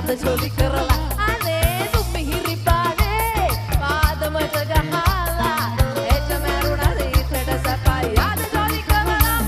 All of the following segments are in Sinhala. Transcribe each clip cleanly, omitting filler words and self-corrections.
අද ජොලි කරලා අනේ සුමිහිරි පානේ පාදමට ගහලා එච්ච මරුණා රීතට සපයි අද ජොලි කරලා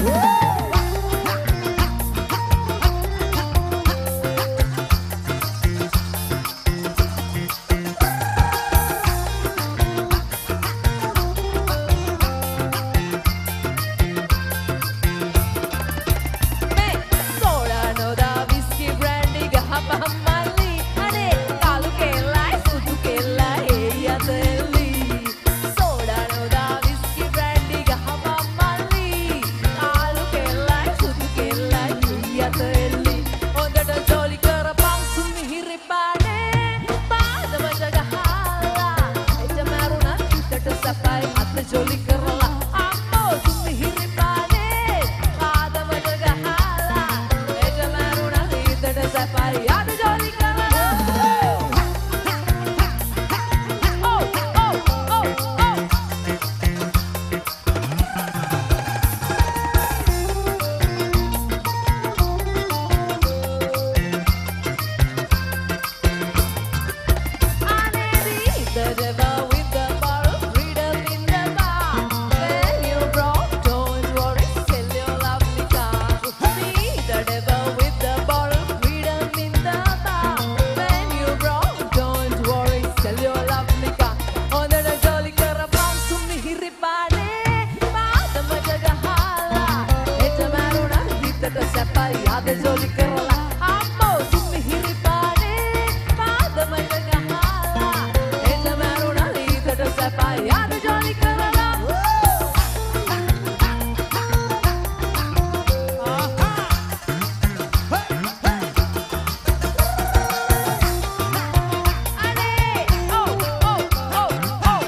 ජොලි කරලා අම්මෝ සුමිහිරි පානේ පාදමට ගහලා එද මරුණා රීතට සපයි අද ජොලි කරලා ඕ ඕ ඕ ඕ අනේ රීතට අද ජොලි කරලා අම්මෝ සුමිහිරි පානේ පාදමට ගහලා එද මරුණා රීතට සපයි අද ජොලි කරලා අනේ ඕ ඕ ඕ ඕ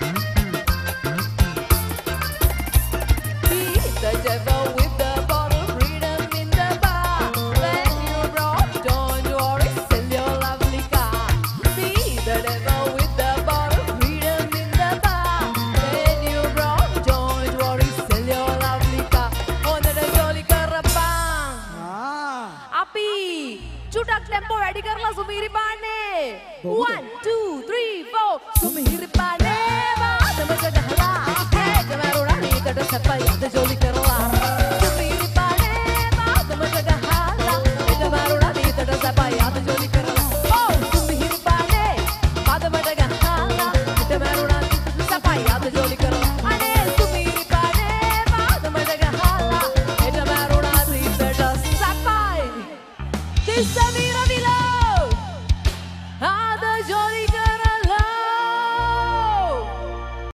Be the devil with the bottle freedom in the bar when you broke don't worry sell your lovely car Be the devil with the bottle freedom in the bar when you broke don't worry sell your lovely car හොඳට ජොලි කරපන් අපි චුටක් ටෙම්පෝ වැඩි කරලා සුමිහිරි පානේ 1 2 3 4 සුමිහිරි පානේ වාදමට ගහලා ඒ ජමරුණා රීතට සපයි අද ජොලි කරලා